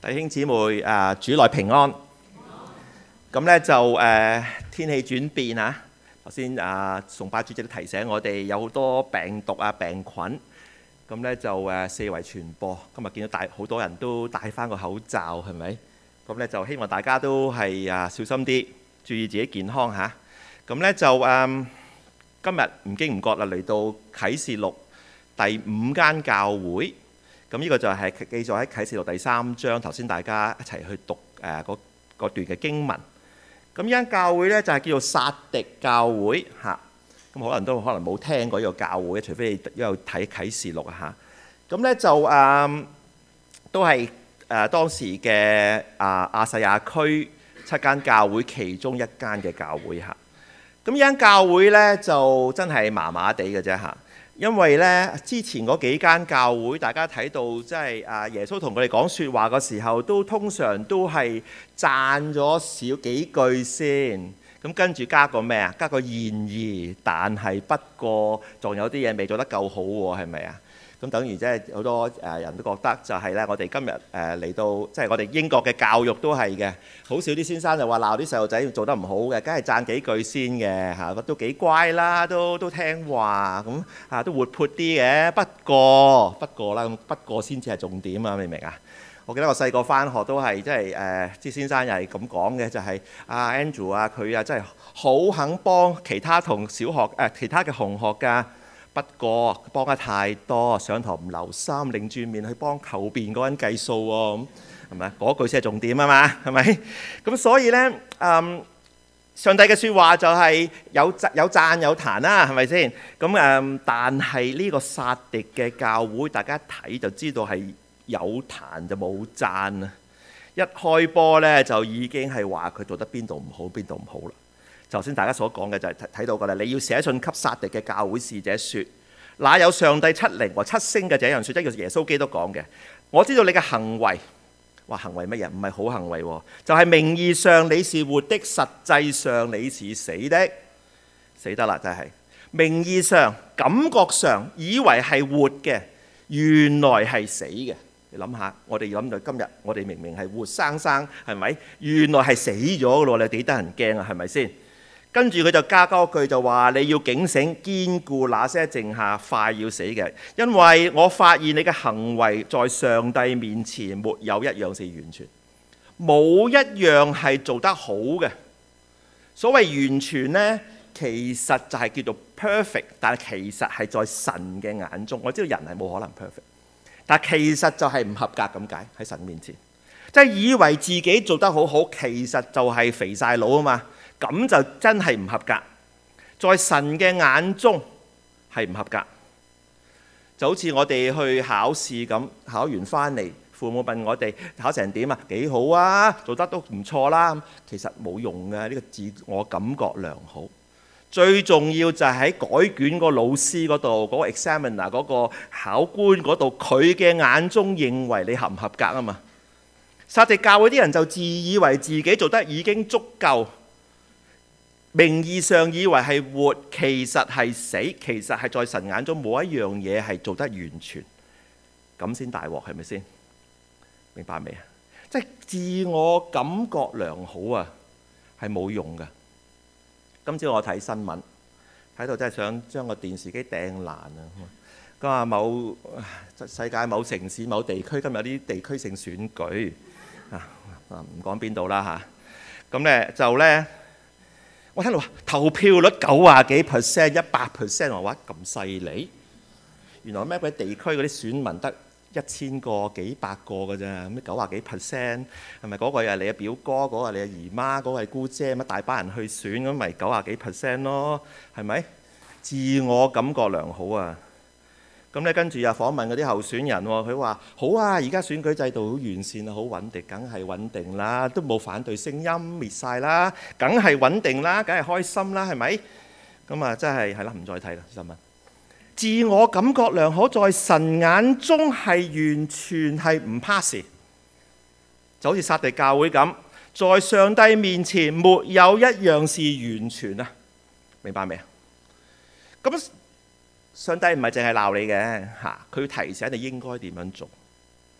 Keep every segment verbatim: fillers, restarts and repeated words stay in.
弟兄姊妹啊，主內平安。咁咧就誒、呃、天氣轉變啊！頭先啊，崇拜主席都提醒我哋有好多病毒啊、病菌，咁咧就誒、呃、四圍傳播。今日見到大好多人都戴翻個口罩，係咪？咁咧就希望大家都係啊小心啲，注意自己健康嚇。咁、啊、咧就誒、呃、今日唔經唔覺啦，嚟到啟示錄第五間教會。咁呢個就係記載喺啟示錄第三章，頭先大家一齊去讀誒嗰、呃、段嘅經文。咁呢間教會咧就係叫做撒狄教會嚇。咁可能都可能冇聽過呢個教會，除非你有睇啟示錄啊嚇。咁咧就誒、呃、都係誒、呃、當時嘅啊亞細亞區七間教會其中一間嘅教會嚇。咁呢間教會咧就真係麻麻地嘅啫嚇。因為咧，之前嗰幾間教會，大家睇到即係啊，耶穌同佢哋講説話嘅時候，都通常都係讚咗少幾句先，咁跟住加個咩啊？加個然而，但係不過，仲有啲嘢未做得夠好喎，係咪啊？咁等於即係好多誒人都覺得就係咧，我哋今日誒嚟到即係我哋英國嘅教育都係嘅，好少啲先生就話鬧啲細路仔做得唔好嘅，梗係讚幾句先嘅嚇，都幾乖啦，都都聽話咁啊，都活潑啲嘅。不過不過啦，咁不過先至係重點啊，明唔明啊？我記得我細個返學都係即係誒，啲先生又係咁講嘅，就係阿 Andrew 啊，佢啊真係好肯幫其他同小學誒其他嘅同學㗎。不過幫得太多，上堂唔留心，擰轉面去幫後邊嗰人計數喎，咁係咪？嗰句先係重點啊嘛，係咪？咁所以呢，嗯，上帝嘅説話就係有有讚有彈啦，係咪先？咁誒，但係呢個撒狄嘅教會，大家一睇就知道係有彈就冇讚啊！一開波呢，就已經係話佢做得邊度唔好，邊度唔好啦。頭先大家所講嘅就係睇到㗎啦，你要寫信給撒狄嘅教會使者説：那有上帝七靈和七星嘅這樣説，即係耶穌基督講嘅。我知道你嘅行為，話行為乜嘢？唔係好行為喎，就係、是、名義上你是活的，實際上你是死的，死得啦，就係、是、名義上、感覺上以為係活嘅，原來係死嘅。你諗下，我哋諗到今日，我哋明明係活生生，係咪？原來係死咗㗎咯，你幾得人驚啊？係咪先？跟住佢就加多句就話：你要警醒，堅固那些剩下快要死嘅，因為我發現你嘅行為在上帝面前沒有一樣是完全，冇一樣係做得好嘅。所謂完全呢，其實就係叫做 perfect， 但係其實係在神嘅眼中，我知道人係冇可能 perfect， 但係其實就係唔合格咁解喺神面前，即係以為自己做得好好，其實就係肥晒佬啊嘛。咁就真係唔合格，在神嘅眼中係唔合格。就好似我哋去考試咁，考完翻嚟，父母問我哋考成點啊？幾好啊，做得都唔錯啦。其實冇用嘅，呢個自我感覺良好。最重要就係喺改卷個老師嗰度，嗰個 examiner 嗰個考官嗰度，佢嘅眼中認為你合唔合格啊嘛。撒狄教會啲人就自以為自己做得已經足夠。名義上以為係活，其實係死，其實係在神眼中冇一樣嘢係做得完全，咁先大鑊，係咪先？明白未啊？即係自我感覺良好啊，係冇用㗎。今朝我睇新聞，睇到真係想將個電視機掟爛啊！咁啊，某世界某城市某地區今日有啲地區性選舉啊，唔講邊度啦嚇。咁咧就咧。我聽到話投票率九啊幾 percent、一百 percent， 我話咁犀利。原來咩鬼地區嗰啲選民得一千個、幾百個㗎咋？咩九啊幾 percent？ 係咪嗰個係你嘅表哥？嗰、嗰個係你嘅姨媽？嗰、嗰個係姑姐？乜大班人去選咁，咪九啊幾 percent 咯？係咪？自我感覺良好啊！咁咧跟住又訪問嗰啲候選人喎，佢話好啊，而家選舉制度好完善啊，好穩定，梗係穩定啦，都冇反對聲音，滅晒啦，梗係穩定啦，梗係開心啦，係咪？咁啊，真係係啦，唔再睇啦，新聞。自我感覺良好，在神眼中係完全係唔 pass， 就好似撒狄教會咁，在上帝面前沒有一樣是完全啊，明白未啊？咁。上帝唔係淨係鬧你嘅嚇，佢要提醒你應該點樣做。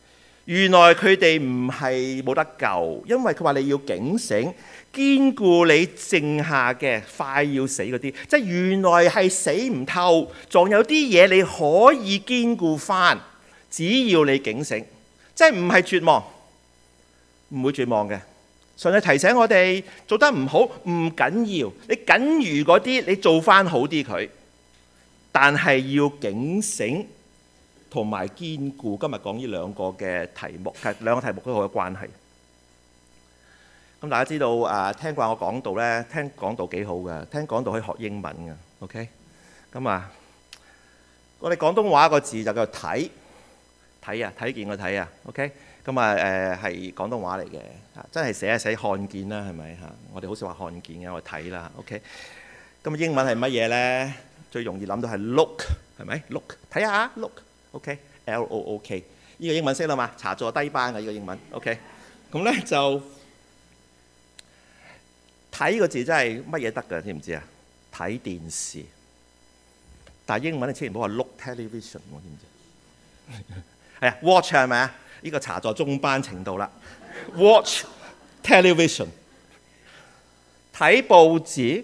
原來佢哋唔係冇得救，因為佢話你要警醒，堅固你剩下嘅快要死嗰啲，即係原來係死唔透，仲有啲嘢你可以堅固翻，只要你警醒，即係唔係絕望，唔會絕望嘅。上帝提醒我哋做得唔好唔緊要，你僅餘嗰啲你做翻好啲佢，但係要警醒同埋堅固。今日講呢兩個嘅題目，其實兩個題目都好有關係。咁大家知道啊，聽慣我講道咧，聽講道幾好嘅，聽講道可以學英文嘅。OK，咁啊，我哋廣東話個字就叫睇睇啊，睇見個睇啊。OK，咁啊誒係廣東話嚟嘅，真係寫一寫看見啦，係咪嚇？我哋好少話看見嘅，我哋睇啦。OK，咁英文係乜嘢咧？最容易諗到係 look， 係咪 ？look 睇下 look。OK，L O O K， 呢個英文識啦嘛？茶座低班嘅呢個英文。OK，咁咧就睇呢個字真係乜嘢得㗎？知唔知啊？睇電視，但係英文你千祈唔好話 look television， 我知唔知？係啊 ，watch 係咪啊？呢個茶座中班程度啦。watch television， 睇報紙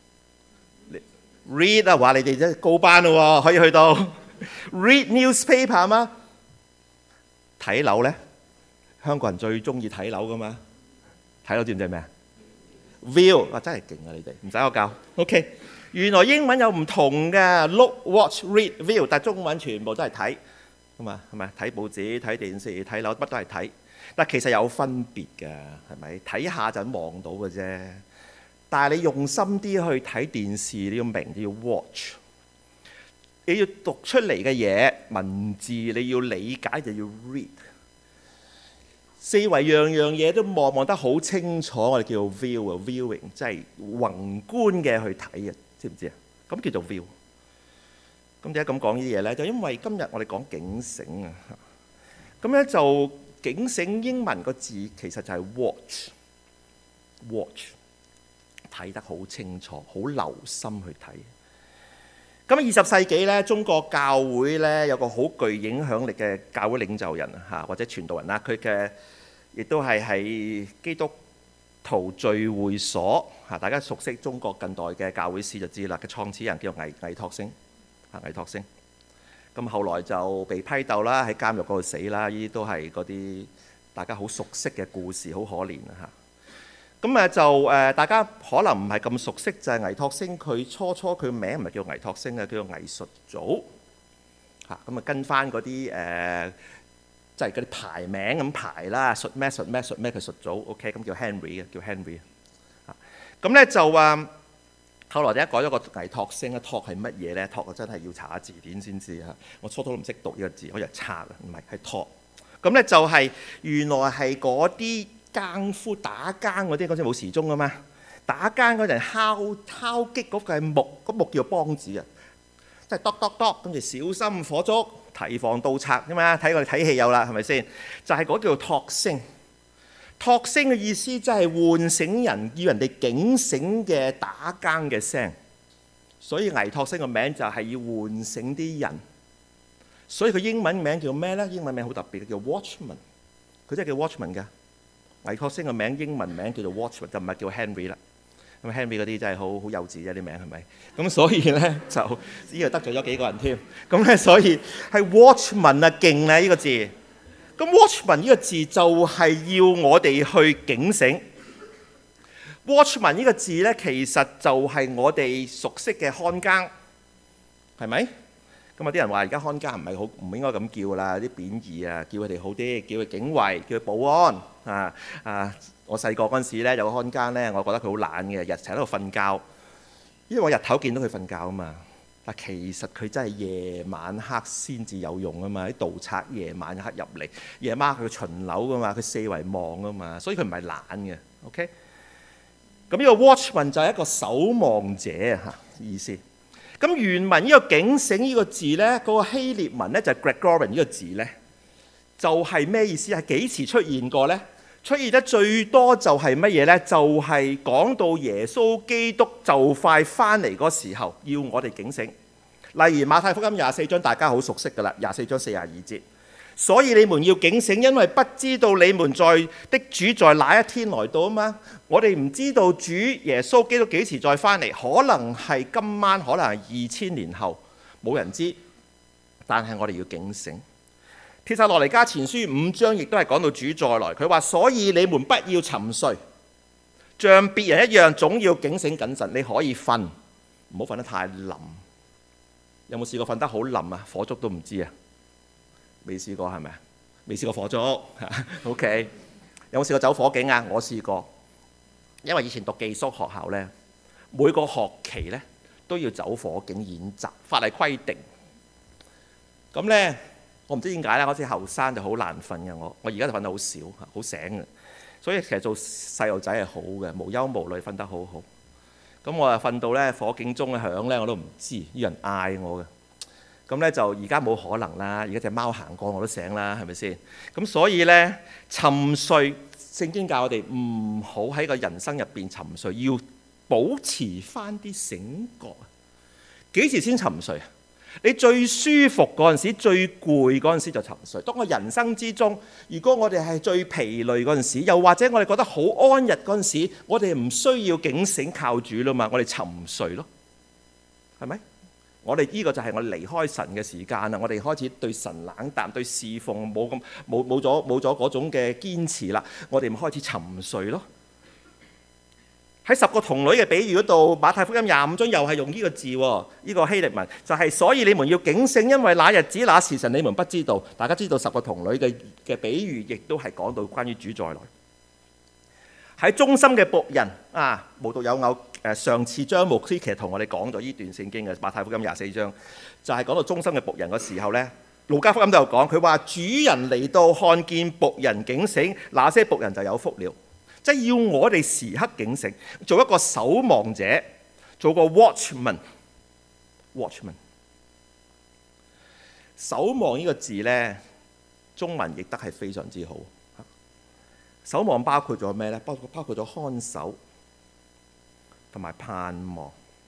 read 啊，話你哋真係高班咯喎，可以去到 read newspaper 嗎？睇樓咧，香港人最中意睇樓噶嘛？睇樓知唔知係咩啊 ？view 啊，真係勁啊！你哋唔使我教。OK， 原來英文有唔同嘅 look、watch、read、view， 但係中文全部都係睇咁啊，係咪？睇報紙、睇電視、睇樓，乜都係睇。但其實有分別㗎，係咪？睇下就望到嘅啫。但係你用心啲去睇電視，你要明，你要 watch， 你要讀出嚟嘅嘢文字，你要理解就要 read。四圍樣樣嘢都望望得好清楚，我哋叫做 view 啊 viewing， 即係宏觀嘅去睇啊，知唔知啊？咁叫做 view。咁點解咁講呢啲嘢咧？就因為今日我哋講警醒啊，咁咧就警醒英文個字其實就係 watch，watch 睇得好清楚，好留心去睇。咁二十世紀咧，中國教會咧有個好具影響力嘅教會領袖人啊，或者傳道人啦，佢嘅亦都係喺基督徒聚會所嚇，大家熟悉中國近代嘅教會史就知啦。嘅創始人叫做倪倪柝聲嚇，倪柝聲。咁後來就被批鬥啦，喺監獄嗰度死啦。呢啲都係嗰啲大家好熟悉嘅故事，好可憐啊嚇。咁誒就誒，大家可能唔係咁熟悉，就係倪柝聲佢初初佢名唔係叫倪柝聲嘅，叫做倪術祖嚇。咁啊跟翻嗰啲誒，即係嗰啲排名咁排啦，術咩術咩術咩佢術祖 ，OK， 咁叫 Henry 嘅，叫 Henry 啊。咁咧就話後來點解改咗個倪柝聲咧？柝係乜嘢咧？柝啊真係要查下字典先知嚇。我初初都唔識讀呢個字，我以為拆啊，唔係係柝。咁咧就係原來係嗰啲更夫打更嗰啲，嗰陣冇時鐘噶嘛，打更嗰陣敲敲擊嗰個係木，嗰木叫梆子啊，即係篤篤篤，跟住小心火燭，提防盜賊啫嘛。睇我哋睇戲有啦，係咪先？就係、是、嗰叫做柝聲。柝聲嘅意思即係喚醒人，要人哋警醒嘅打更嘅聲。所以倪柝聲個名就係要喚醒啲人。所以佢英文名叫咩咧？英文名好特別，叫 Watchman。佢真係叫 Watchman 㗎。倪柝聲個名英文名叫做 Watchman， 就唔係叫 Henry 啦。咁 Henry 嗰啲真係好好幼稚啫，啲名係咪？咁所以咧就呢個得罪咗幾個人添。咁咧所以係 Watchman 啊，勁啊呢個字。咁 Watchman 呢個字就係要我哋去警醒。Watchman 呢個字咧其實就係我哋熟悉嘅看更，係咪？咁有啲人話而家看更唔係好唔應該咁叫啦，啲貶義啊，叫佢哋好啲，叫佢警衛，叫佢保安啊啊！我細個嗰陣時咧有個看更咧，我覺得佢好懶嘅，日成喺度瞓覺，因為我日頭見到佢瞓覺啊嘛。但其實佢真係夜晚黑先至有用啊嘛，啲盜賊夜晚黑入嚟，夜晚佢巡樓噶嘛，佢四圍望啊嘛，所以佢唔係懶嘅。OK，咁呢個 Watchman 就係一個守望者嚇意思。咁原文呢個警醒呢個字呢，嗰、那個希臘文呢，就係 Gregorian 呢個字呢，就係、是、咩意思？係幾時出現過呢？出現得最多就係乜嘢呢？就係、是、講到耶穌基督就快翻嚟嗰時候，要我哋警醒。例如馬太福音廿四章，大家好熟悉噶啦，廿四章四十二節， 所以你們要警醒，因為不知道你們在的主在哪一天來到啊嘛。我哋唔知道主耶穌基督幾時再翻嚟，可能係今晚，可能係二千年後，冇人知。但係我哋要警醒。帖撒羅尼迦前書五章亦都係講到主再來，佢話：所以你們不要沉睡，像別人一樣，總要警醒謹慎。你可以瞓，唔好瞓得太冧。有冇試過瞓得好冧啊？火燭都唔知啊？未試過係咪啊？未試過火燭？OK。有冇試過走火警啊？我試過，因為以前讀寄宿學校呢，每個學期呢都要走火警演習，法例規定。咁呢，我唔知點解咧，嗰時後生就好難瞓嘅。我我而家就瞓得好少，好醒嘅。所以其實做細路仔係好嘅，無憂無慮，瞓得好好。咁我啊瞓到咧火警鐘嘅響咧，我都唔知，要人嗌我嘅。咁咧就而家冇可能啦，而家隻貓行過我都醒啦，係咪先？咁所以咧沉睡，聖經教我哋唔好喺個人生入邊沉睡，要保持翻啲醒覺。幾時先沉睡啊？你最舒服嗰陣時，最攰嗰陣時就沉睡。當我人生之中，如果我哋係最疲累嗰陣時，又或者我哋覺得好安逸嗰陣時，我哋唔需要警醒靠主啦嘛，我哋沉睡咯，係咪？我哋呢個就係我哋離開神嘅時間啦，我哋開始對神冷淡，對侍奉冇咁冇冇咗冇咗嗰種嘅堅持啦，我哋咪開始沉睡咯。喺十個童女嘅比喻嗰度，馬太福音廿五章又係用呢個字喎，呢個希臘文就係所以你們要警醒，因為那日子那時辰你們不知道。大家知道十個童女嘅嘅比喻，亦都係講到關於主再來。喺忠心嘅僕人啊，無獨有偶誒，上次張牧師其實同我哋講咗呢段聖經嘅馬太福音廿四章，就係講到忠心嘅僕人嘅時候呢，路加福音都有講，佢話主人嚟到看見僕人警醒，那些僕人就有福了。即係要我哋時刻警醒，做一個守望者，做個 watchman。watchman 守望呢個字呢，中文譯得係非常之好。守望包括咗咩呢？包括包括咗看守同埋盼望。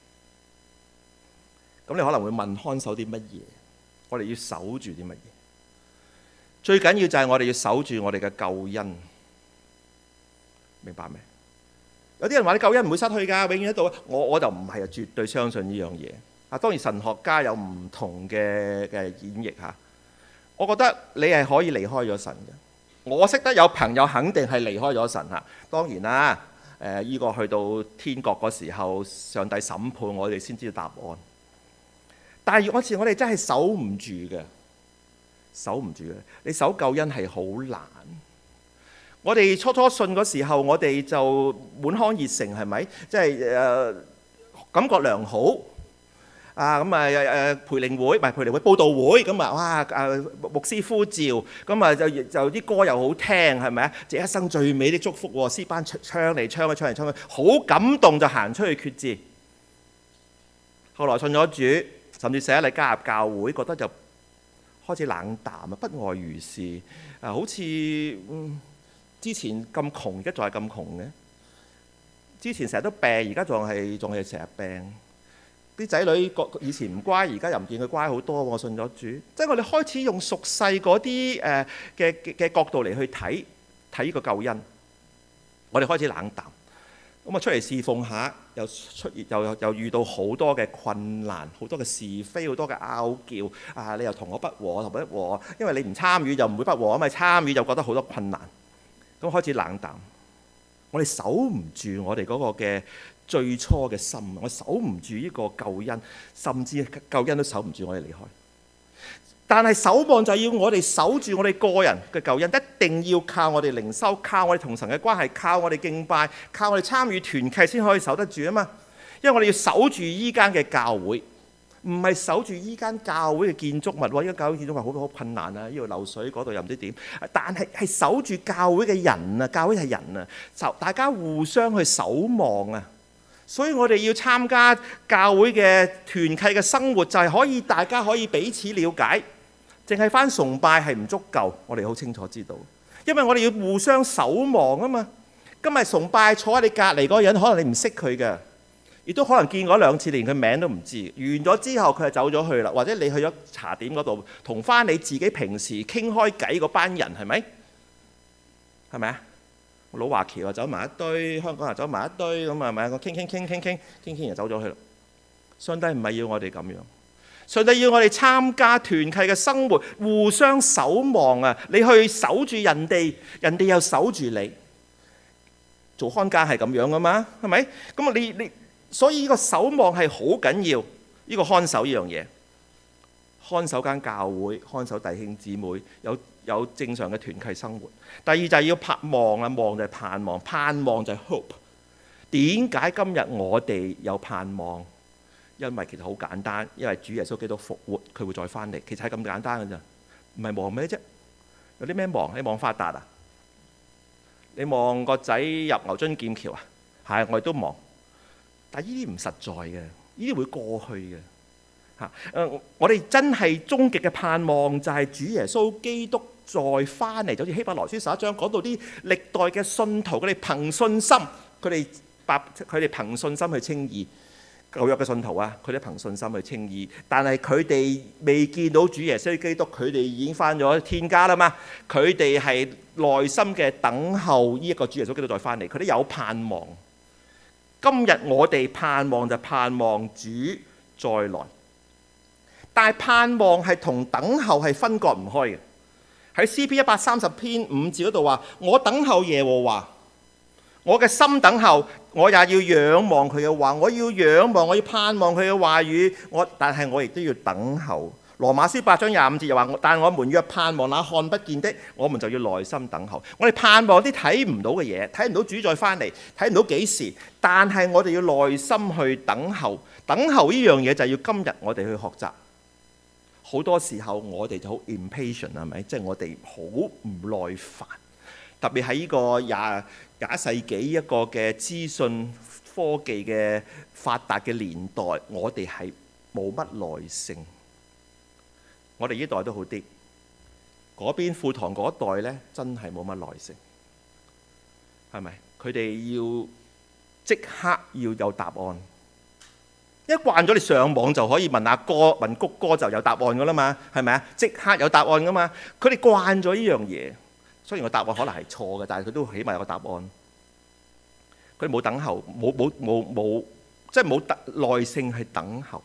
咁你可能會問，看守啲乜嘢？我哋要守住啲乜嘢？最緊要就係我哋要守住我哋嘅救恩。明白未？有啲人話你救恩唔會失去㗎，永遠喺度。我我就唔係啊，絕對相信呢樣嘢。啊，當然神學家有唔同嘅嘅演繹嚇。我覺得你係可以離開咗神嘅。我識得有朋友肯定係離開咗神嚇。當然啦，誒依個去到天國嗰時候，上帝審判我哋先知道答案。但係有時我哋真係守唔住嘅，守唔住嘅。你守救恩係好難。我哋初初信嗰時候，我哋就滿腔熱誠，係咪？即係誒感覺良好啊！咁啊誒培靈會，唔係培靈會，佈道會咁啊！哇誒牧師呼召，咁啊就就啲歌又好聽，係咪啊？這一生最美的祝福喎，詩班唱嚟唱去，唱嚟唱去，好感動就行出去決志。後來信咗主，甚至寫嚟加入教會，覺得就開始冷淡啊，不外如是啊，好似嗯。之前咁窮，而家仲係咁窮嘅。之前成日都病，而家仲係仲係成日病。啲仔女以前唔乖，而家又唔見佢乖好多。我信咗主，即係我哋開始用俗世嗰啲誒嘅嘅角度嚟去睇睇呢個救恩。我哋開始冷淡，咁啊出嚟侍奉下，又出現又又遇到好多嘅困難，好多嘅是非，好多嘅拗撬啊！你又同我不和，同我不和，因為你唔參與就唔會不和，咁咪參與就覺得好多困難。咁開始冷淡，我哋守唔住我哋嗰個嘅最初嘅心，我守唔住呢個救恩，甚至救恩都守唔住我哋離開。但係守望就係要我哋守住我哋個人嘅救恩，一定要靠我哋靈修，靠我哋同神嘅關係，靠我哋敬拜，靠我哋參與團契先可以守得住啊嘛。因為我哋要守住依間嘅教會。唔係守住依間教會嘅建築物喎，依間教會建築物好多好困難啊！呢度漏水，嗰度又唔知點。但係係守住教會嘅人啊，教會係人啊，就大家互相去守望啊。所以我哋要參加教會嘅團契嘅生活，就係可以大家可以彼此了解。淨係返崇拜係唔足夠，我哋好清楚知道。因為我哋要互相守望啊嘛。今日崇拜坐喺你隔離嗰個人，可能你唔識佢嘅。 亦都可能見過兩次，連佢名都唔知。完咗之後，佢就走咗去啦。或者你去咗茶點嗰度，同翻你自己平時傾開偈嗰班人，係咪？係咪啊？老華僑啊，走埋一堆；香港人走埋一堆，咁係咪？我傾傾傾傾傾傾傾，就走咗去啦。上帝唔係要我哋咁樣，上帝要我哋參加團契嘅生活，互相守望啊！你去守住人哋，人哋又守住你。做看家係咁樣噶嘛？係咪？咁啊，你你。所以呢個守望係好緊要，呢、這個看守呢樣嘢，看守間教會，看守弟兄姊妹，有有正常嘅團契生活。第二就係要盼望啊，望就係盼望，盼望就係 hope。點解今日我哋有盼望？因為其實好簡單，因為主耶穌基督復活，佢會再翻嚟。其實係咁簡單嘅咋，唔係望咩啫？有啲咩望？你望發達啊？你望個仔入牛津劍橋啊？係，我哋都望。但係呢啲唔實在嘅，呢啲會過去嘅嚇。誒，我哋真係終極嘅盼望就係主耶穌基督再翻嚟，就好似希伯來書十一章講到啲歷代嘅信徒，佢哋憑信心，佢哋白佢哋憑信心去稱義。舊約嘅信徒啊，佢哋憑信心去稱義，但係佢哋未見到主耶穌基督，佢哋已經翻咗天家啦嘛。佢哋係內心嘅等候呢一個主耶穌基督再翻嚟，佢哋有盼望。今日我哋盼望就盼望主再來，但係盼望係同等候係分割唔開嘅。喺詩篇一百三十篇五節嗰度話：我等候耶和華，我嘅心等候，我也要仰望佢嘅話，我要仰望，我要盼望佢嘅話語。我但係我亦都要等候。羅馬書八章廿五節又話：但我們若盼望那看不見的，我們就要耐心等候。我哋盼望啲睇唔到嘅嘢，睇唔到主再翻嚟，睇唔到幾時，但係我哋要耐心去等候。等候呢樣嘢就係要今日我哋去學習。好多時候我哋就好 impatient 係咪？即係我哋好唔耐煩。特別喺呢個廿廿世紀一個嘅資訊科技嘅發達嘅年代，我哋係冇乜耐性。我哋呢代都好啲，嗰邊富堂嗰一代呢，真係冇乜耐性，係咪？佢哋要即刻要有答案，一慣咗你上網就可以問阿哥問谷歌就有答案噶啦嘛，係咪啊？即刻有答案噶嘛，佢哋慣咗呢樣嘢。雖然個答案可能係錯嘅，但係佢都起碼有個答案。佢哋冇等候，冇冇冇冇，即係冇特耐性去等候。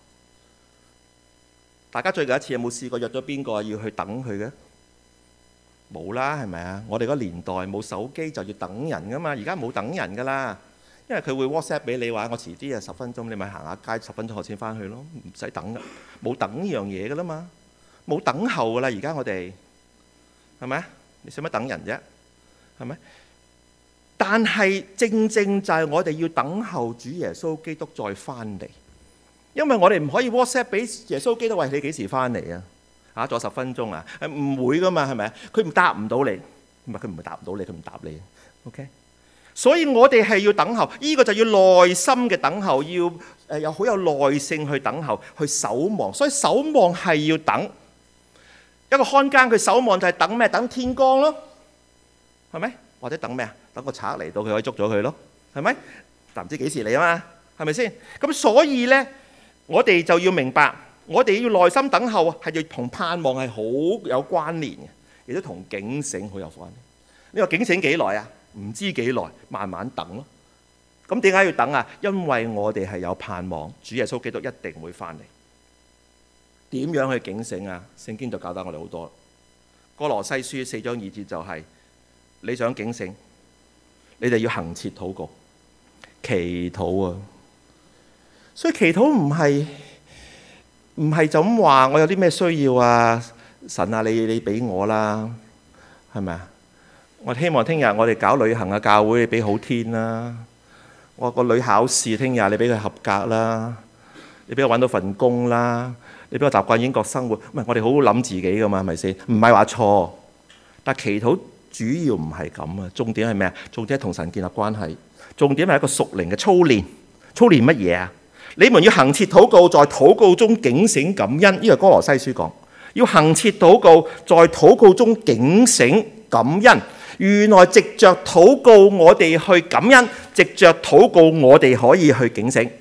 大家最近一次有冇試過約咗邊個要去等佢嘅？冇啦，係咪啊？我哋嗰年代冇手機就要等人噶嘛，而家冇等人噶啦，因為佢會 WhatsApp 俾你話我遲啲啊十分鐘，你咪行下街十分鐘後先翻去咯，唔使等噶，冇等呢樣嘢噶啦嘛，冇等候噶啦，而家我哋係咪啊？你使乜等人啫？係咪？但係正正就係我哋要等候主耶穌基督再翻嚟。因為我哋唔可以 WhatsApp 俾耶穌基督，喂，你幾時翻嚟啊？嚇，仲有十分鐘啊？係唔會噶嘛？係咪啊？佢唔答唔到你，唔係佢唔係答唔到你，佢唔答你。OK，所以我哋係要等候，呢個就要耐心嘅等候，要誒有好有耐性去等候，去守望。所以守望係要等。一個看更佢守望就係等咩？等天光咯，係咪？或者等咩啊？等個賊嚟到，佢可以捉咗佢咯，係咪？但唔知幾時嚟啊嘛，係咪先？咁所以咧。我哋就要明白，我哋要耐心等候，係要同盼望係好有關聯嘅，亦都同警醒好有關聯。你話警醒幾耐啊？唔知幾耐，慢慢等咯。咁點解要等啊？因為我哋係有盼望，主耶穌基督一定會翻嚟。點樣去警醒啊？聖經就教得我哋好多。哥羅西書四章二節就係、是、你想警醒，你哋要恆切禱告、祈禱啊。所以祈禱唔係唔係就咁話，我有啲咩需要啊？神啊，你你俾我啦，係咪啊？我希望聽日我哋搞旅行嘅教會，你俾好天啦。我個女考試聽日，你俾佢合格啦。你俾我揾到份工啦。你俾我習慣英國生活。唔係，我哋好好諗自己噶嘛，係咪先？唔係話錯，但係祈禱主要唔係咁啊。重點係咩啊？重點係同神建立關係。重點係一個屬靈嘅操練。操練乜嘢啊？你們要恆切禱告，在禱告中警醒感恩。呢個哥羅西書講，要恆切禱告，在禱告中警醒感恩。原來藉着禱告我哋去感恩，藉着禱告我哋可以去警醒。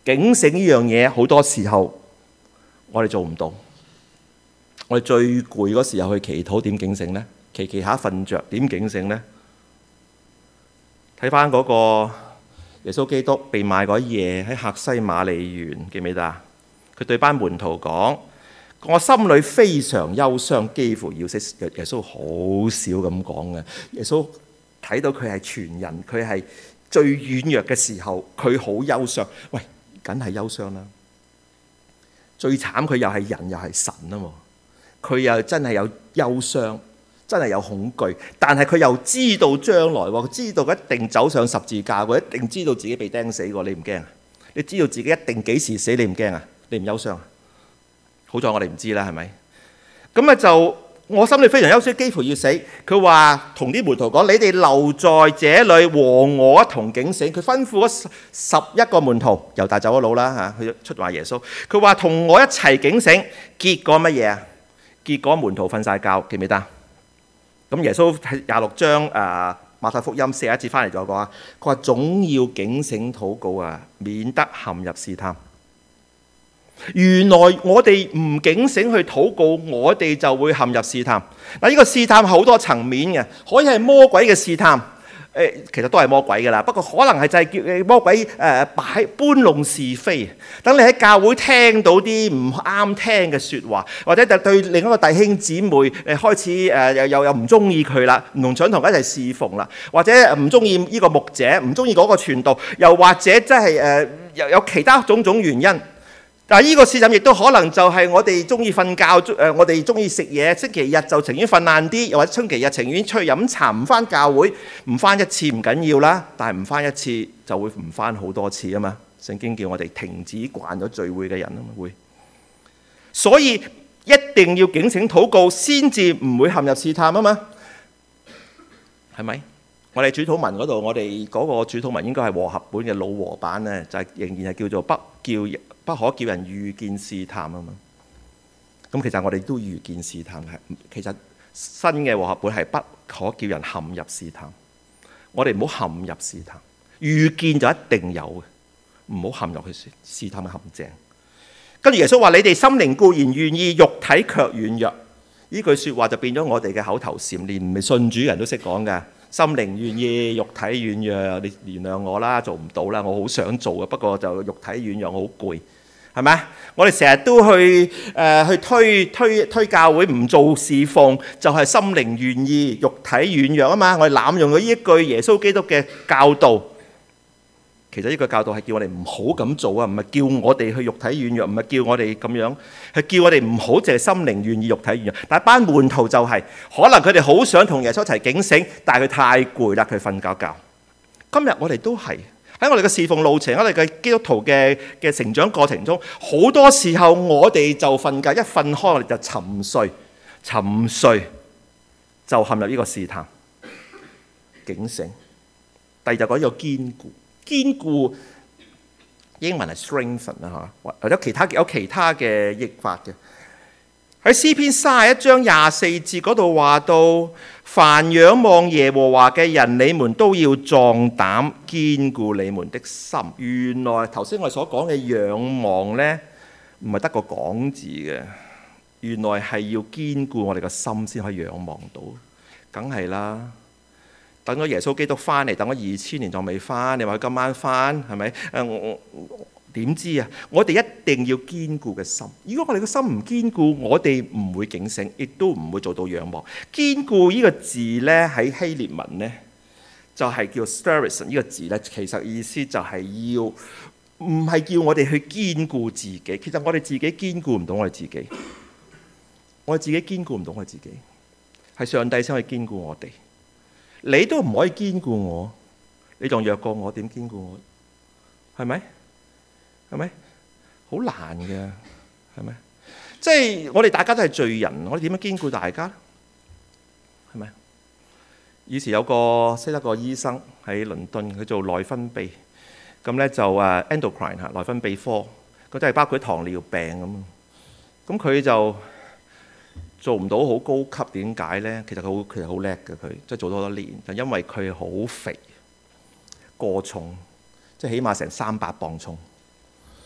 警醒呢樣嘢好多時候我哋做唔到。我哋最攰嗰時候去祈禱，點警醒呢？祈祈下瞓着，點警醒呢？睇翻嗰個耶穌基督被賣嗰夜喺客西馬尼園，記唔記得啊？佢對班門徒講：我心裏非常憂傷，幾乎要死。耶穌好少咁講嘅。耶穌睇到佢係全人，佢係最軟弱嘅時候，佢好憂傷。喂，梗係憂傷啦！最慘佢又係人又係神啊嘛！佢又真係有憂傷，真係有恐懼，但係佢又知道將來喎，佢知道佢一定走上十字架喎，一定知道自己被釘死喎。你唔驚啊？你知道自己一定幾時死，你唔驚啊？你唔憂傷啊？好在我哋唔知啦，係咪？咁啊就我心裏非常憂傷，幾乎要死。佢話同啲門徒講：你哋留在這裏和我一同警醒。佢吩咐咗十一個門徒，猶大走咗佬啦嚇，去出賣耶穌。佢話同我一齊警醒。結果乜嘢啊？結果門徒瞓晒覺，記唔記得？咁耶穌喺廿六章誒馬太福音四十一節翻嚟再講啊，佢話總要警醒禱告啊，免得陷入試探。原來我哋唔警醒去禱告，我哋就會陷入試探。嗱，呢個試探好多層面嘅，可以係魔鬼嘅試探。誒，其實都係魔鬼㗎啦，不過可能係就係叫魔鬼誒擺搬弄是非，等你喺教會聽到啲唔啱聽嘅説話，或者就對另一個弟兄姊妹誒開始誒又又又唔中意佢啦，唔想同佢一齊侍奉啦，或者唔中意呢個牧者，唔中意嗰個傳道，又或者真係誒又有其他種種原因。但係呢個試探亦都可能就係我哋中意瞓覺，誒我哋中意食嘢，星期日就情願瞓晏啲，又或者星期日情願出去飲茶，唔返教會，唔返一次唔緊要啦，但係唔返一次就會唔返好多次啊嘛。聖經叫我哋停止慣咗聚會嘅人啊嘛會，所以一定要警醒禱告，先至唔會陷入試探啊嘛，係咪？我哋主禱文嗰度，我哋嗰個主禱文應該係和合本嘅老和版咧，就係仍然係叫做不叫不可叫人遇見試探啊嘛。咁其實我哋都遇見試探嘅，其實新嘅和合本係不可叫人陷入試探。我哋唔好陷入試探，遇見就一定有嘅，唔好陷入去試探嘅陷阱。跟住耶穌話：你哋心靈固然願意，肉體卻軟弱。呢句説話就變咗我哋嘅口頭禪，連唔係信主人都識講嘅。心靈願意，肉體軟弱，你原諒我啦，做唔到啦，我好想做嘅，不過就肉體軟弱，我好攰，係咪？我哋成日都去誒、呃、去推推推教會唔做侍奉，就係、是、心靈願意，肉體軟弱啊嘛。我哋濫用咗呢一句耶穌基督嘅教導。其實呢個教導係叫我哋唔好咁做啊，唔係叫我哋去肉體軟弱，唔係叫我哋咁樣，係叫我哋唔好淨係心靈願意，肉體軟弱。但係班門徒就係、是，可能佢哋好想同耶穌一齊警醒，但係佢太攰啦，佢瞓覺覺。今日我哋都係喺我哋嘅侍奉路程，我哋嘅基督徒嘅嘅成長過程中，好多時候我哋就瞓覺，一瞓開我哋就沉睡，沉睡就陷入呢個試探。警醒。第二就講呢個堅固。堅固英文係 strengthen 啦嚇，或者其他有其他嘅譯法嘅。喺詩篇三十一章廿四節嗰度話到：凡仰望耶和華嘅人，你們都要壯膽，堅固你們的心。原來頭先我哋所講嘅仰望呢，唔係得個講字嘅，原來係要堅固我哋個心先可以仰望到，梗係啦。等咗耶穌基督翻嚟，等咗二千年仲未翻，你話佢今晚翻係咪？誒我我點知啊？我哋一定要堅固嘅心。如果我哋個心唔堅固，我哋唔會警醒，亦都唔會做到仰望。堅固呢個字呢，喺希臘文呢，就係叫 steresis 呢個字呢，其實意思就係要唔係叫我哋去堅固自己。其實我哋自己堅固唔到我哋自己，我哋自己堅固唔到我哋自己，係上帝先可以堅固我哋。你都唔可以堅固我，你仲弱過我，點堅固我？係咪？係咪？好難嘅，係咪？即係我哋大家都係罪人，我哋點樣堅固大家？係咪？以前有個識得個醫生喺倫敦，佢做內分泌，咁咧就誒 endocrine 嚇內分泌科，咁即係包括糖尿病咁。咁佢就做唔到好高級，點解呢？其實佢好，其實好叻嘅，佢即係做咗好多年，就因為佢好肥過重，即係起碼成三百磅重。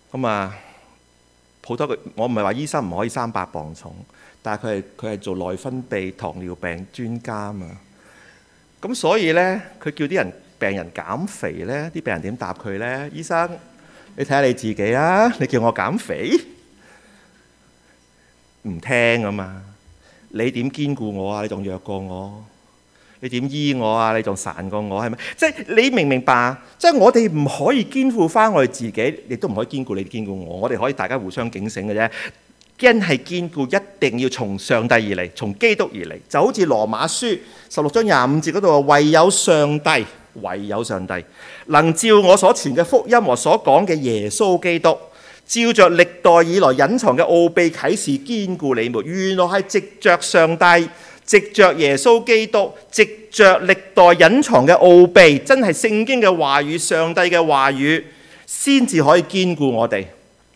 咁啊，普通嘅我唔係話醫生唔可以三百磅重，但係佢係佢係做內分泌糖尿病專家啊嘛。咁所以呢，佢叫啲人病人減肥呢，啲病人點答佢呢？醫生，你睇下你自己啊！你叫我減肥，唔聽啊嘛！你點兼顧我啊？你仲弱過我，你點醫我啊？你仲孱過我係咪？即係你明唔明白？即係我哋唔可以兼顧翻我哋自己，亦都唔可以兼顧你兼顧我。我哋可以大家互相警醒嘅啫。因係堅固，一定要從上帝而嚟，從基督而嚟，就好似羅馬書十六章廿五節嗰度話：唯有上帝，唯有上帝能照我所傳嘅福音和所講嘅耶穌基督，照着歷代以來隱藏嘅奧秘啟示堅固你們。原來係藉着上帝，藉着耶穌基督，藉着歷代隱藏嘅奧秘，真係聖經嘅話語、上帝嘅話語，先至可以堅固我哋。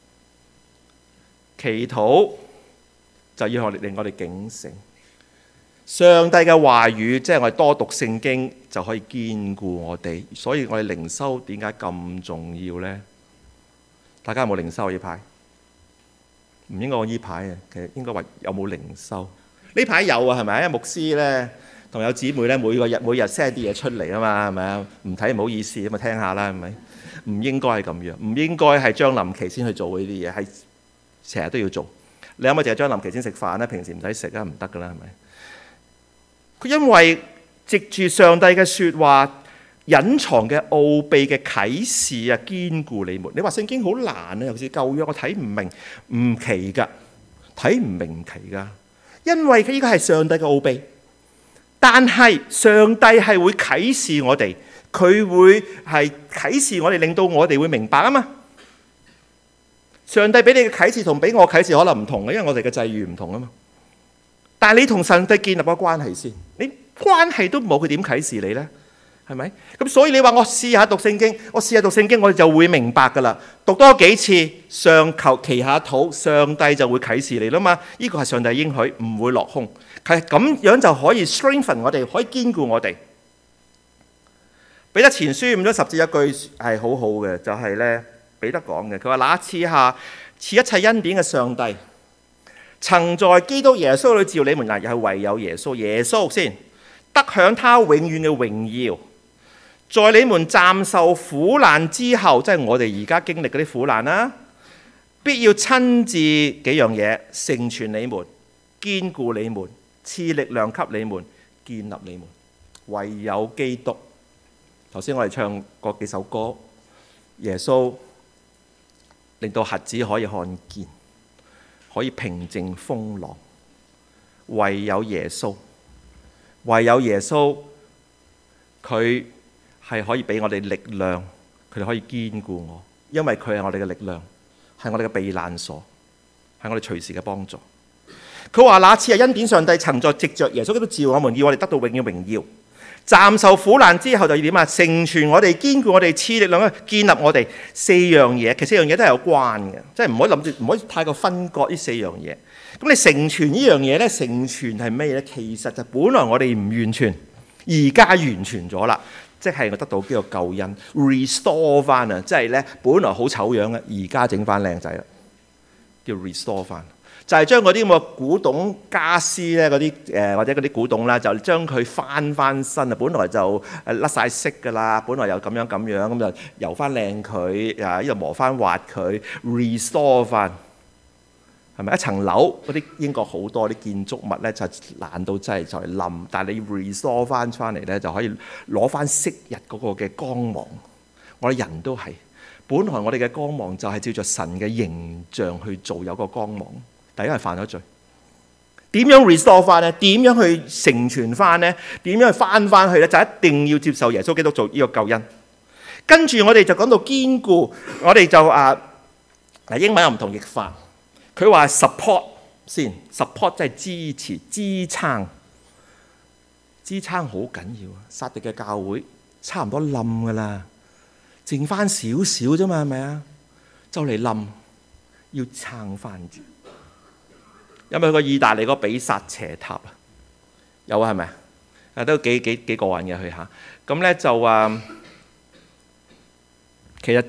祈禱就要我哋令我哋警醒，上帝嘅話語即係我哋多讀聖經就可以堅固我哋。所以我哋靈修點解咁重要呢？大家有冇靈修呢排？唔應該講呢排啊，其實應該話有冇靈修？呢排有啊，係咪？因為牧師呢同有姊妹呢，每個日每日 send 啲嘢出嚟啊嘛，係咪啊？唔睇唔好意思咁啊，聽下啦，係咪？唔應該係咁樣，唔應該係將臨期先去做呢啲嘢，係成日都要做。你可唔可以淨係將臨期先食飯咧？平時唔使食啊，唔得噶啦，係咪？佢因為藉住上帝嘅説話、隱藏嘅奧秘嘅啟示啊，堅固你們。你話聖經好難啊，尤其是舊約我睇唔明，唔奇噶，睇唔明唔奇噶，因為佢依個係上帝嘅奧秘。但係上帝係會啟示我哋，佢會係啟示我哋，令到我哋會明白啊嘛。上帝俾你嘅啟示同俾我啟示可能唔同嘅，因為我哋嘅際遇唔同啊嘛。但係你同上帝建立個關係先，你關係都冇，佢點啟示你呢？係咪？咁所以你話我試下讀聖經，我試下讀聖經，我哋就會明白噶啦。讀多幾次，上求祈下禱，上帝就會啟示你啦嘛。呢個係上帝應許，唔會落空。係咁樣就可以 strengthen 我哋，可以堅固我哋。彼得前書五章十節一句係好好嘅，就係呢。彼得講嘅，佢話那賜下賜一切恩典嘅上帝，曾在基督耶穌裏召你們，嗱又係唯有耶穌，耶穌先得享他永遠嘅榮耀。在你們暫受苦難之後，即係我哋而家經歷嗰啲苦難啦，必要親自幾樣嘢成全你們、堅固你們、賜力量給你們、建立你們。唯有基督。頭先我哋唱過幾首歌，耶穌令到瞎子可以看見，可以平靜風浪。唯有耶穌，唯有耶穌，佢係可以俾我哋力量，佢哋可以堅固我，因為佢係我哋嘅力量，係我哋嘅避難所，係我哋隨時嘅幫助。佢話那次係恩典，上帝曾在藉着耶穌基督召我們，要我哋得到永遠榮耀。暫受苦難之後就要點啊？成全我哋，堅固我哋，賜力量，建立我哋。四樣嘢，其實四樣嘢都係有關嘅，即係唔可以諗住，唔可以太過分割呢四樣嘢。咁你成全呢樣嘢咧？成全係咩咧？其實就本來我哋唔完全，而家完全咗啦，即係我得到呢個救恩 ，restore 翻啊！即係咧，本來好醜樣嘅，而家整翻靚仔啦，叫 restore 翻。就係將嗰啲咁嘅古董家私咧，嗰啲誒或者嗰啲古董啦，就將佢翻翻身啊！本來就誒甩晒色㗎啦，本來又咁樣咁樣，咁就油翻靚佢啊！呢度磨翻滑佢 ，restore 翻，係咪？一層樓嗰啲英國好多啲建築物咧，就爛到真係就係冧，但係你 restore 翻翻嚟咧，就可以攞翻昔日嗰個嘅光芒。我哋人都係，本來我哋嘅光芒就係照着神嘅形象去做，有個光芒。第一係犯咗罪，點樣 restore 翻呢？點樣去成全翻呢？點樣去翻翻去呢？就一定要接受耶穌基督做呢個救恩。跟住我哋就講到堅固，我哋就啊，英文有唔同譯法。佢話 support 先 ，support 即係支持、支撐，支撐好緊要啊！撒狄嘅教會差唔多冧噶啦，剩翻少少啫嘛，係咪啊？就嚟冧，要撐翻住。有冇去過意大利嗰個比薩斜塔啊？有啊，係咪啊？都幾幾幾過癮嘅去下。咁咧就啊，其實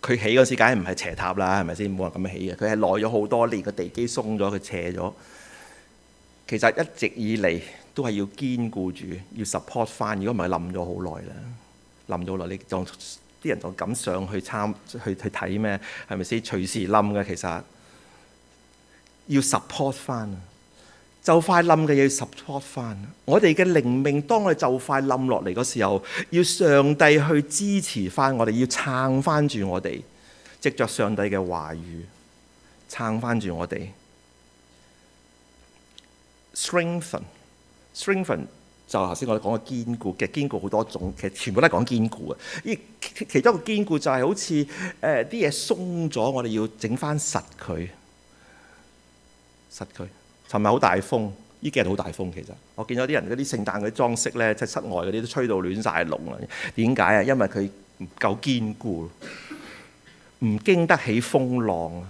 佢起嗰時梗係唔係斜塔啦，係咪先？冇人咁起嘅。佢係耐咗好多年，個地基鬆咗，佢斜咗。其實一直以嚟都係要堅固住，要 support 翻。如果唔係冧咗好耐啦，冧咗落你仲啲人仲敢上去參去去睇咩？係咪先？隨時冧嘅，其實要 support 翻。就快冧嘅嘢要 support 翻。我哋嘅靈命，當我哋就快冧落嚟嗰時候，要上帝去支持翻我哋，要撐翻住我哋，藉着上帝嘅話語撐翻住我哋。strengthen，strengthen 就頭先我哋講嘅堅固嘅，堅固好多種，其實全部都係講堅固啊。依其中一個堅固就係好似誒啲嘢鬆咗，我哋要整翻實佢，實佢。尋日好大風，呢幾日好大風。其實我見到啲人嗰啲聖誕嗰啲裝飾咧，即係室外嗰啲都吹到亂晒龍啦。點解啊？因為佢唔夠堅固，唔經得起風浪啊！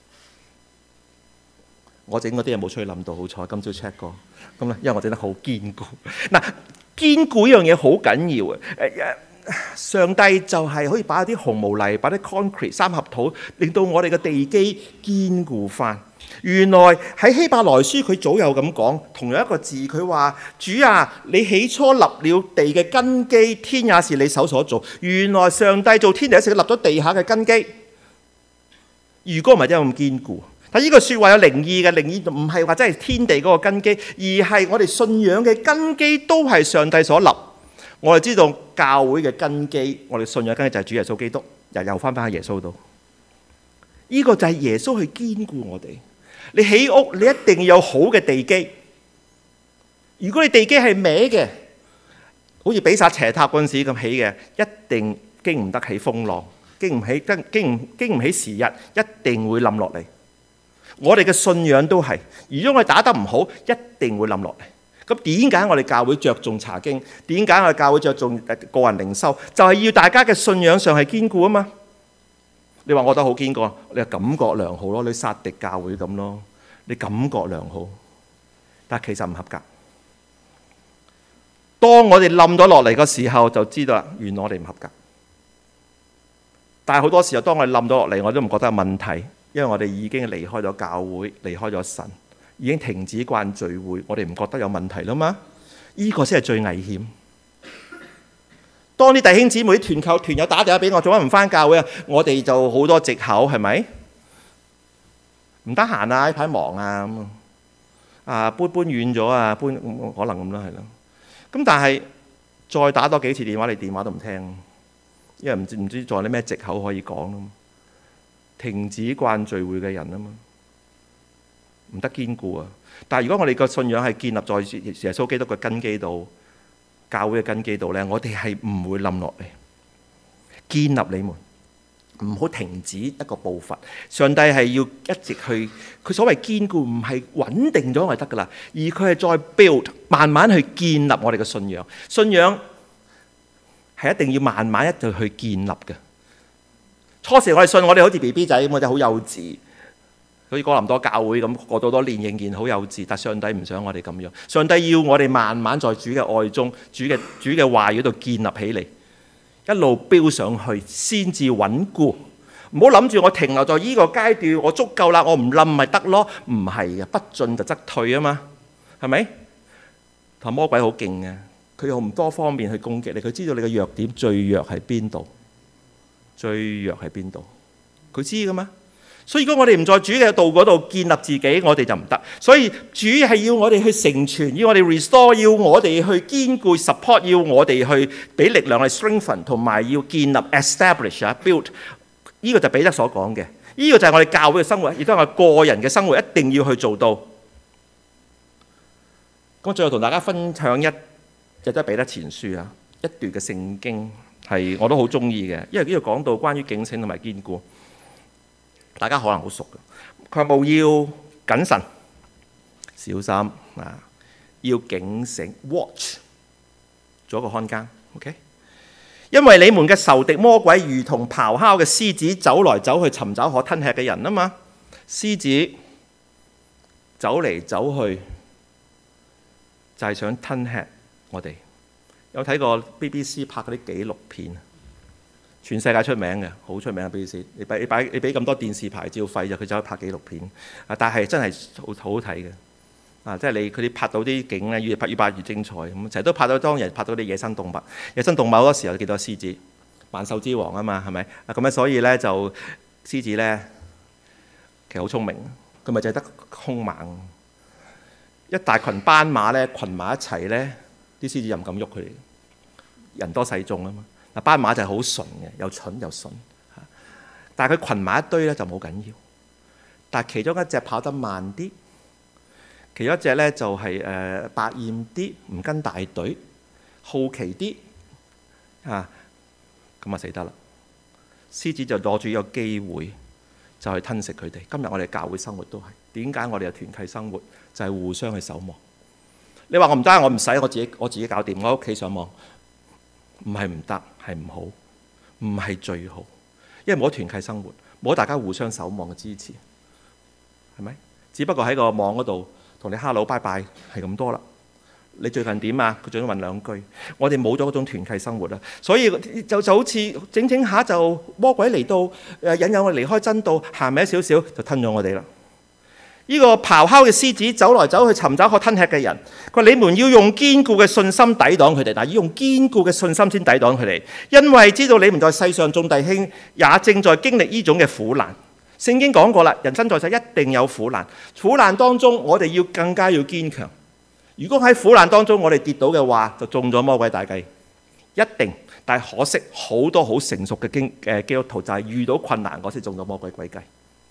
我整嗰啲嘢冇吹冧到，好彩今朝 check 過。咁咧，因為我整得好堅固。嗱，堅固呢樣嘢好緊要啊！誒，上帝就係可以擺啲紅毛泥，擺啲 concrete 三合土，令到我哋嘅地基堅固翻。原來喺希伯來書佢早有咁講，同樣一個字，佢話：主啊，你起初立了地嘅根基，天也是你手所做。原來上帝做天地一時立咗地下嘅根基。如果唔係真係咁堅固，但呢個説話有靈意嘅，靈意唔係話真係天地嗰個根基，而係我哋信仰嘅根基都係上帝所立。我哋知道教會嘅根基，我哋信仰嘅根基就係主耶穌基督，又又翻返去耶穌度。呢個就係耶穌去堅固我哋。你起屋，你一定要有好嘅地基。如果你地基係歪嘅，好似比薩斜塔嗰陣時咁起嘅，一定經唔得起風浪，經唔起經唔經唔起時日，一定會冧落嚟。我哋嘅信仰都係，如果我哋打得唔好，一定會冧落嚟。咁點解我哋教會着重查經？點解我哋教會着重個人靈修？就係要大家嘅信仰上係堅固啊嘛。你話我覺得好堅固，你係感覺良好咯，你撒狄教會咁咯，你感覺良好，但係其實唔合格。當我哋冧咗落嚟嘅時候，就知道啦，原來我哋唔合格。但係好多時候，當我哋冧咗落嚟，我都唔覺得有問題，因為我哋已經離開咗教會，離開咗神，已經停止慣聚會，我哋唔覺得有問題啦嘛。呢個先係最危險。當啲弟兄姊妹啲團購團友打電話俾我，做乜唔返教會啊？我哋就好多藉口，係咪？唔得閒啊，呢排忙啊，咁啊搬搬遠咗啊，搬可能咁啦，係咯。咁但係再打多幾次電話，你電話都唔聽，因為唔知唔知仲有啲咩藉口可以講咯。停止慣聚會嘅人啊嘛，唔得堅固啊！但係如果我哋個信仰係建立在耶穌基督嘅根基度，教會嘅根基度咧，我哋係唔會冧落嚟，建立你們，唔好停止一個步伐。上帝係要一直去，佢所謂堅固唔係穩定咗就得噶啦，而佢係再 build， 慢慢去建立我哋嘅信仰。信仰係一定要慢慢一直去建立嘅。初時我哋信我哋好似 B B 仔咁，我哋好幼稚。好似哥林多教會咁，過咗多年仍然好幼稚，但上帝唔想我哋咁樣。上帝要我哋慢慢在主嘅愛中、主嘅主嘅話語度建立起嚟，一路飆上去先至穩固。唔好諗住我停留在呢個階段，我足夠啦，我唔冧咪得咯。唔係啊，不進就則退啊嘛，係咪？同魔鬼好勁嘅，佢用多方面去攻擊你，佢知道你嘅弱點最弱喺邊度，最弱喺邊度，佢知噶嘛。所以如果我哋唔在主嘅道嗰度建立自己，我哋就唔得。所以主係要我哋去成全，要我哋 restore， 要我哋去堅固 support， 要我哋去俾力量去 strengthen， 同埋要建立 establish 啊 build。呢個就彼得所講嘅，呢個就係我哋教會嘅生活，亦都係我個人嘅生活，一定要去做到。咁最後同大家分享一就係彼得前書啊，一段嘅聖經係我都好中意嘅，因為呢度講到關於警醒同埋堅固。大家可能好熟嘅，佢話務要謹慎、小心啊，要警醒 ，watch， 做一個看更 ，OK？ 因為你們嘅仇敵魔鬼如同咆哮嘅獅子，走來走去尋找可吞吃嘅人啊嘛。獅子走嚟走去就係想吞吃我哋。有睇過 B B C 拍嗰啲紀錄片， 全世界出名嘅，好出名嘅比利時。你俾你擺你俾咁多電視牌照費就佢走去拍紀錄片啊！但係真係好好睇嘅啊！即係你佢哋拍到啲景咧，越拍越拍越精彩咁，成日都拍到當日拍到啲野生動物。野生動物好多時候見到獅子，萬獸之王啊嘛，係咪啊？咁咧所以咧就獅子咧其實好聰明，佢咪就係得兇猛。一大群斑馬咧群埋一齊咧，啲獅子又唔敢喐佢哋，人多勢眾啊嘛。嗱，斑馬就係好純嘅，又蠢又順，但係佢群埋一堆咧就冇緊要。但係其中一隻跑得慢啲，其中一隻咧就係誒百厭啲，唔跟大隊，好奇啲啊，咁啊死得啦！獅子就攞住呢個機會就去吞食佢哋。今日我哋教會生活都係點解我哋有團契生活，就係、是、互相去守望。你話我唔得，我唔使，我自己我自己搞掂，我喺屋企上網。唔係唔得，係唔好，唔係最好，因為冇團契生活，冇大家互相守望嘅支持，係咪？只不過喺個網嗰度同你 hello 拜拜係咁多啦。你最近點啊？佢最多問兩句。我哋冇咗嗰種團契生活啦，所以就就好似整整下就魔鬼嚟到誒引誘我哋離開真道，行埋一少少就吞咗我哋啦。呢個咆哮嘅獅子走來走去尋找可吞吃嘅人，佢話：你們要用堅固嘅信心抵擋佢哋。但係要用堅固嘅信心先抵擋佢哋，因為知道你們在世上眾弟兄也正在經歷呢種嘅苦難。聖經講過啦，人生在世一定有苦難，苦難當中我哋要更加要堅強。如果喺苦難當中我哋跌倒嘅話，就中咗魔鬼大計，一定。但係可惜好多好成熟嘅經誒基督徒就係遇到困難嗰時中咗魔鬼詭計。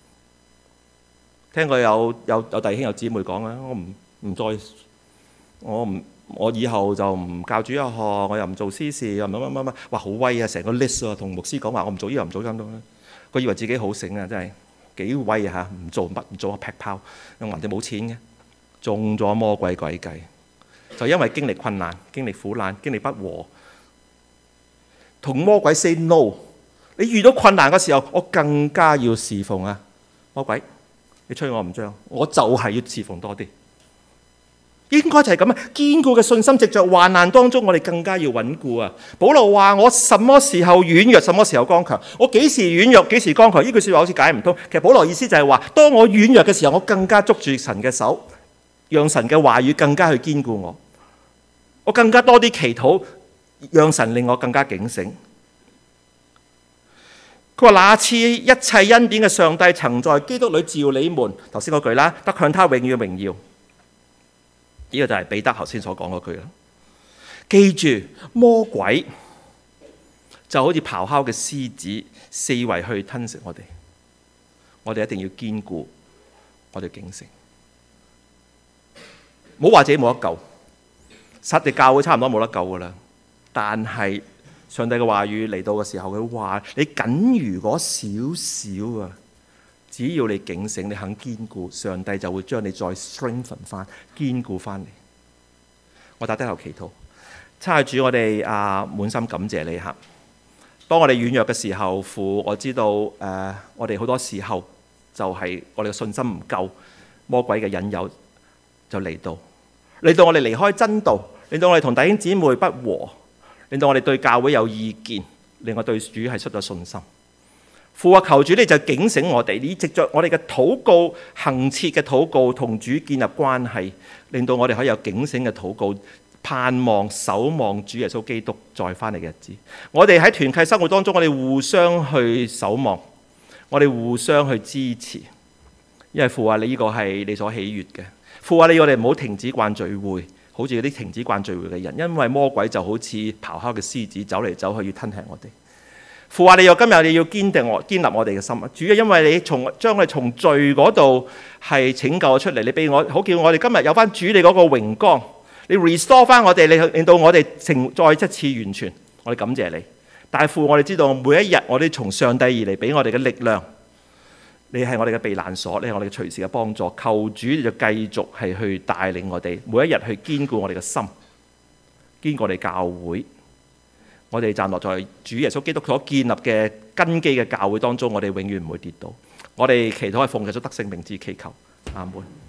聽過有有有弟兄有姊妹講啊，我唔唔再，我唔我以後就唔教主日學，我又唔做司事，又乜乜乜乜，哇好威啊！成個 list 啊，同牧師講話我唔做呢樣唔做咁多，佢以為自己好醒啊，真係幾威啊嚇！唔做乜唔做啊劈炮，人哋冇錢嘅，中咗魔鬼詭計，就因為經歷困難、經歷苦難、經歷不和，同魔鬼 say no。你遇到困難嘅時候，我更加要侍奉啊魔鬼。你吹我唔脹，我就係要侍奉多啲。應該就係咁啊！堅固嘅信心，藉着患難當中，我哋更加要穩固啊！保羅話：我什麼時候軟弱，什麼時候剛強。我幾時軟弱，幾時剛強？呢句説話好似解唔通。其實保羅意思就係話：當我軟弱嘅時候，我更加捉住神嘅手，讓神嘅話語更加去堅固我。我更加多啲祈禱，讓神令我更加警醒。佢話：那賜一切恩典嘅上帝，曾在基督裏召你們，頭先嗰句啦，得向他永遠榮耀。呢、這個就係彼得頭先所講嗰句啦。記住，魔鬼就好似咆哮嘅獅子，四圍去吞食我哋。我哋一定要堅固，我哋警醒。唔好話自己冇得救，實際教會差唔多冇得救噶啦。但係上帝嘅話語嚟到嘅時候，佢話你僅餘嗰少少啊，只要你警醒，你肯堅固，上帝就會將你再 strengthen 翻，堅固翻嚟。我打低頭祈禱，差主我哋啊滿心感謝你嚇。當我哋軟弱嘅時候，父我知道誒、呃，我哋好多時候就係我哋嘅信心唔夠，魔鬼嘅引誘就嚟到，令到我哋離開真道，令到我哋同弟兄姊妹不和。令到我哋對教會有意見，令我對主係失咗信心。父啊，求主你就警醒我哋，你藉着我哋嘅禱告、恆切嘅禱告，同主建立關係，令到我哋可以有警醒嘅禱告，盼望守望主耶穌基督再翻嚟嘅日子。我哋喺團契生活當中，我哋互相去守望，我哋互相去支持，因為父啊，你呢個係你所喜悅嘅。父啊，你我哋唔好停止慣聚會。好似嗰啲停止慣聚會嘅人，因為魔鬼就好似咆哮嘅獅子，走嚟走去要吞吃我哋。父啊，你又今日你要堅定我、堅立我哋嘅心啊！主啊，因為你從將我哋從罪嗰度係拯救出嚟，你俾我好叫我哋今日有翻主你嗰個榮光，你 restore 翻我哋，你令到我哋成再一次完全。我哋感謝你。但係父，我哋知道每一日我哋從上帝而嚟俾我哋嘅力量。你係我哋嘅避難所，你係我哋嘅隨時嘅幫助。求主就繼續係去帶領我哋，每一日去堅固我哋嘅心，堅固我哋教會。我哋站落在主耶穌基督所建立嘅根基嘅教會當中，我哋永遠唔會跌倒。我哋祈禱係奉耶穌得勝名字祈求，阿門。